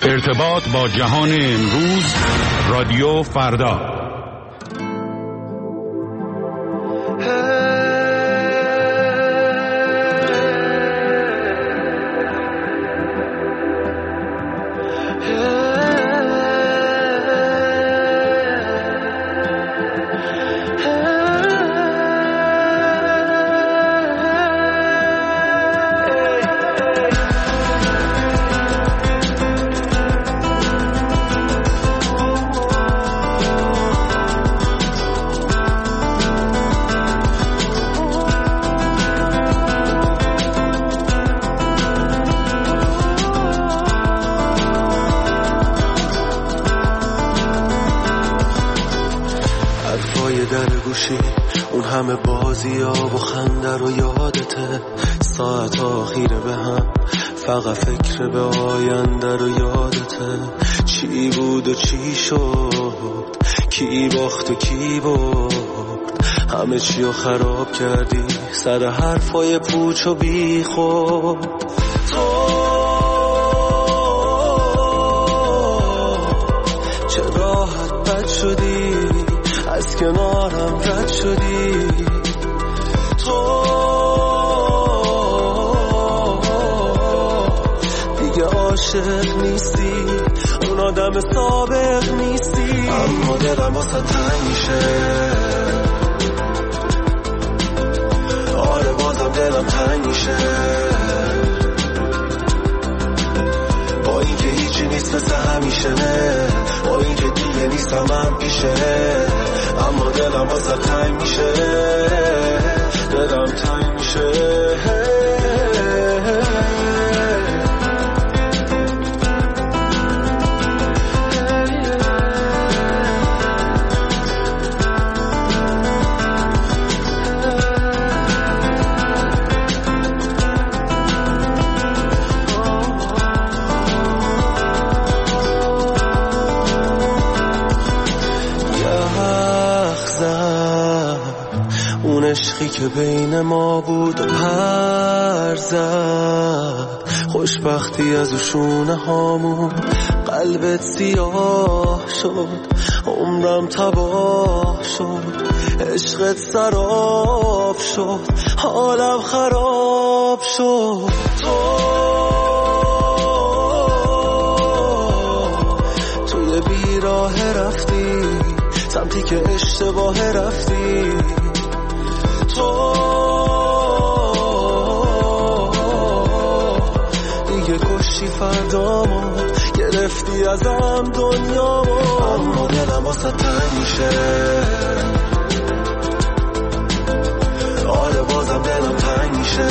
ارتباط با جهان امروز، رادیو فردا. اون همه بازی ها و خنده رو یادته، ساعت ها خیره به هم، فقط فکر به آینده رو یادته. چی بود و چی شد، کی باخت و کی برد، همه چی رو خراب کردی سر حرفای پوچ و بی خود. تو چه راحت بد شدی، از کنارم رد شدی. تو دیگه عاشق نیستی، اون آدم سابق نیستی. اما دلم واسه تنگ میشه، آره بازم دلم تنگ میشه. با اینکه هیچی نیست مثل همیشه، با اینکه دیگه نیستم من پیشه، اما دلم واسه تنگ میشه، دلم تنگ میشه. عشقی که بین ما بود و پر زد، خوشبختی از شونه هامون قلبت سیاه شد، عمرم تباه شد، عشقت سراب شد، حالم خراب شد. توی بیراه رفتی سمتی که اشتباه رفتی. تو دیگه کشتی فردامو، گرفتی ازم دنیامو. اما دلم واسه تنگ میشه، آره بازم دلم تنگ میشه.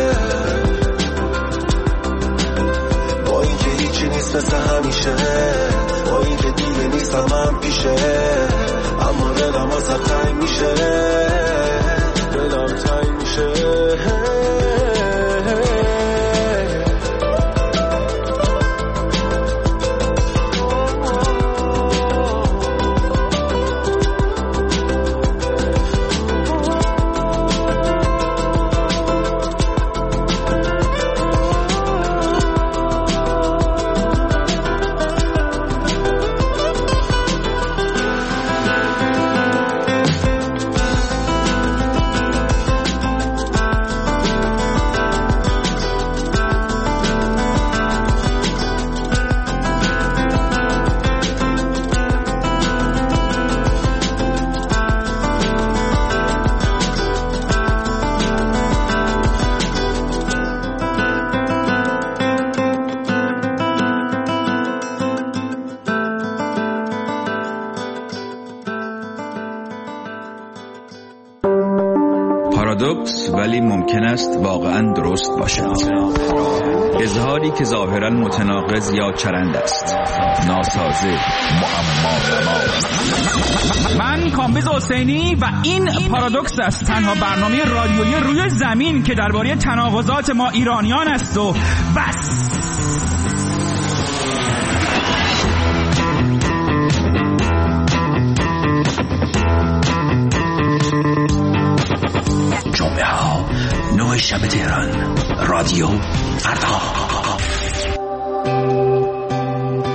با اینکه هیچی نیست مثل همیشه، با اینکه دیگه نیستم من پیشه، اما دلم واسه تنگ میشه، دلم تنگ میشه. پارادوکس ولی ممکن است واقعا درست باشد. اظهاری که ظاهرا متناقض یا چرند است، ناسازه، معما. من کامبیز حسینی و این پارادوکس است، تنها برنامه رادیویی روی زمین که درباره تناقضات ما ایرانیان است و بس. جمعه ها 9 شب تهران، رادیو فردا.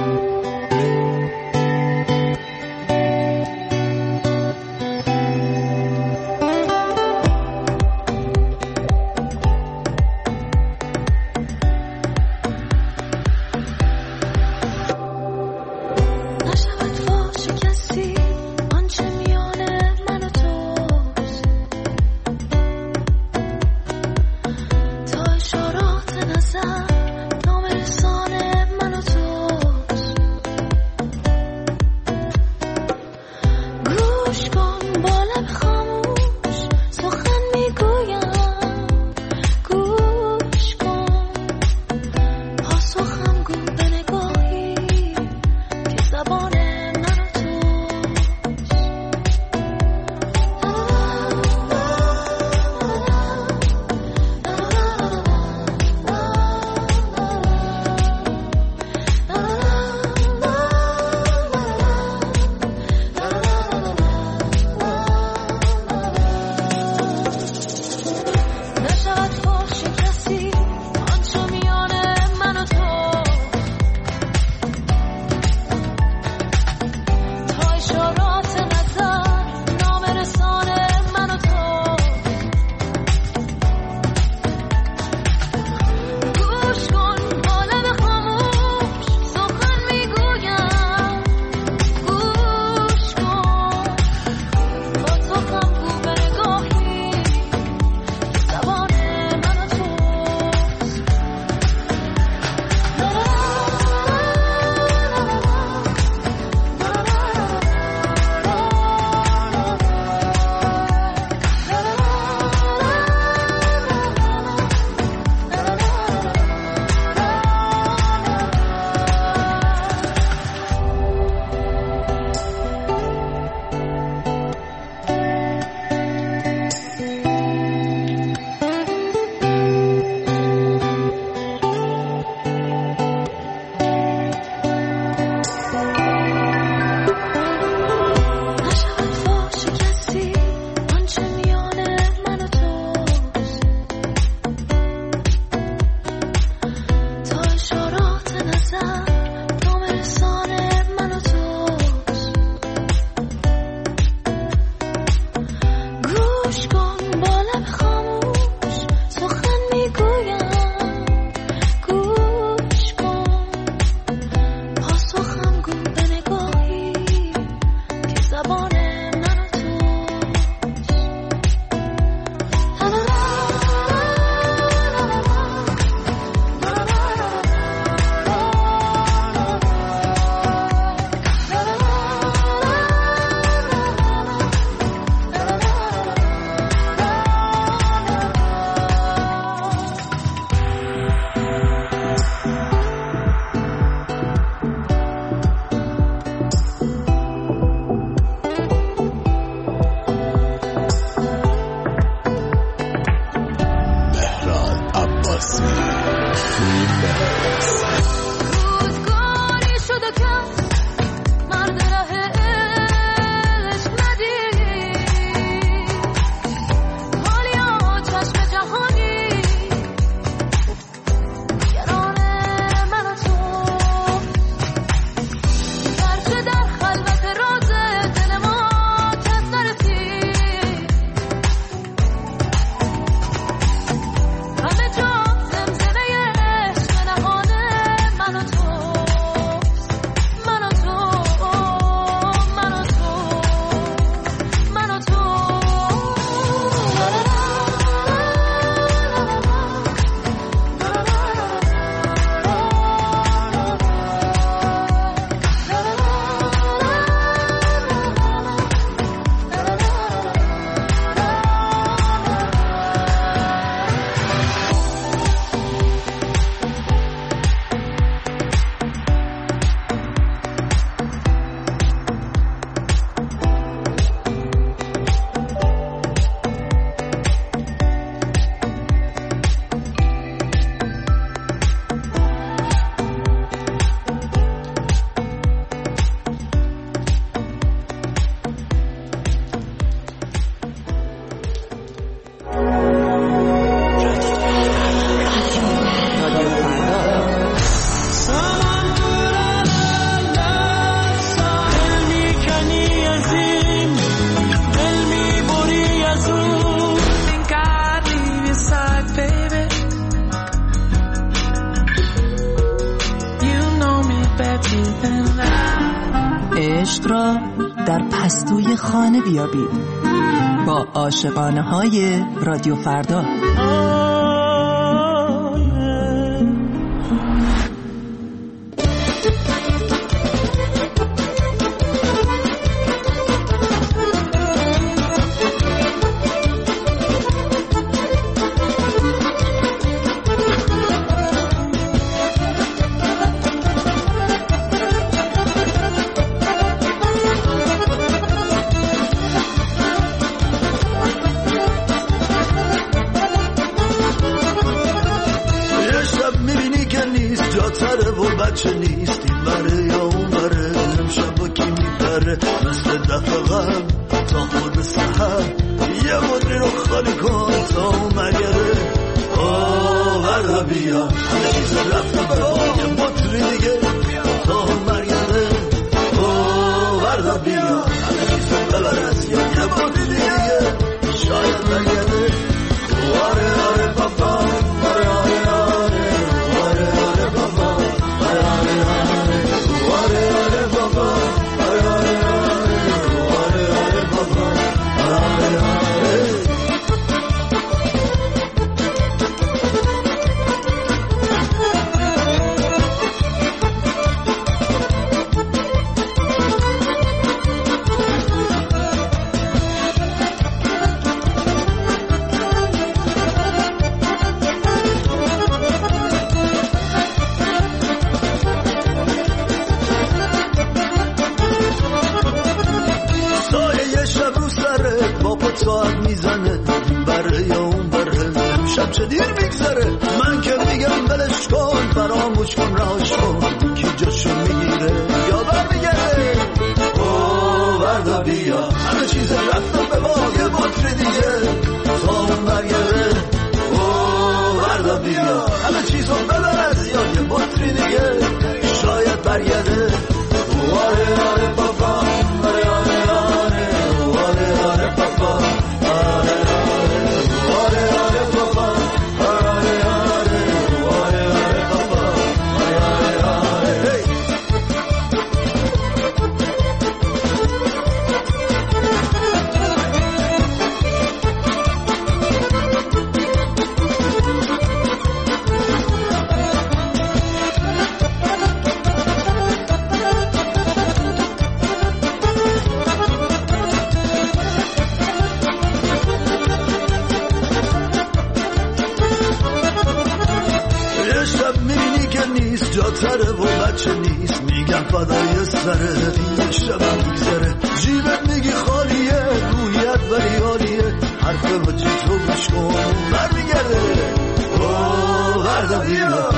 عشق را در پستوی خانه بیابید با عاشقانه های رادیو فردا. بچه نیست این بره یا اون بره، امشب با کی میپره مثل دفعه قبل تا خود سحر، یه مدری رو خالی کن تا اون مرگره. وردا بیا همه چیز رفته برا یه مدری دیگه تا اون مرگره. وردا بیا همه چیز ببر از یا یه مدری دیگه شاید مرگره. آره آره بابا آره آره آره آره آره بابا آره آره آره آره بابا آره آره آره آره بابا آره آره. ساعت میزنه بره یا اون بره، شب چه دیر میگذره، من که میگم بلش کن فراموش کن رهاش کن، کی جاشو میگیره یا برمیگرده. وردا بیا همه چیز رفتم به باقی بطری دیگه تا اون برگره. وردا بیا همه چیزو ببر از یا یه بطری دیگه شاید برگرده. آره آره بابا آره آره آره آره آره بابا جاتره و بچه نیست میگم فدای سره، این شب میگذره جیبت میگی خالیه، رویت ولی حالیه، حرف با جیتو گوش کن برمیگرده. وردا بیا